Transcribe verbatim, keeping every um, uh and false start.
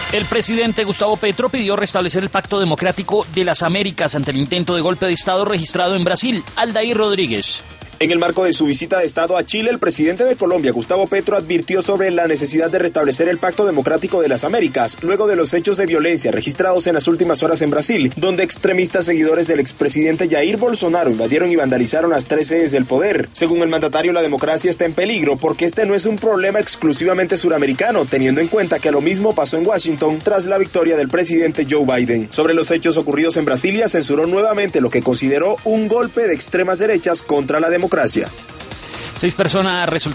El presidente Gustavo Petro pidió restablecer el Pacto Democrático de las Américas ante el intento de golpe de Estado registrado en Brasil. Aldair Rodríguez. En el marco de su visita de Estado a Chile, el presidente de Colombia, Gustavo Petro, advirtió sobre la necesidad de restablecer el Pacto Democrático de las Américas, luego de los hechos de violencia registrados en las últimas horas en Brasil, donde extremistas seguidores del expresidente Jair Bolsonaro invadieron y vandalizaron las tres sedes del poder. Según el mandatario, la democracia está en peligro porque este no es un problema exclusivamente suramericano, teniendo en cuenta que lo mismo pasó en Washington tras la victoria del presidente Joe Biden. Sobre los hechos ocurridos en Brasilia, censuró nuevamente lo que consideró un golpe de extremas derechas contra la democracia. Seis personas resultaron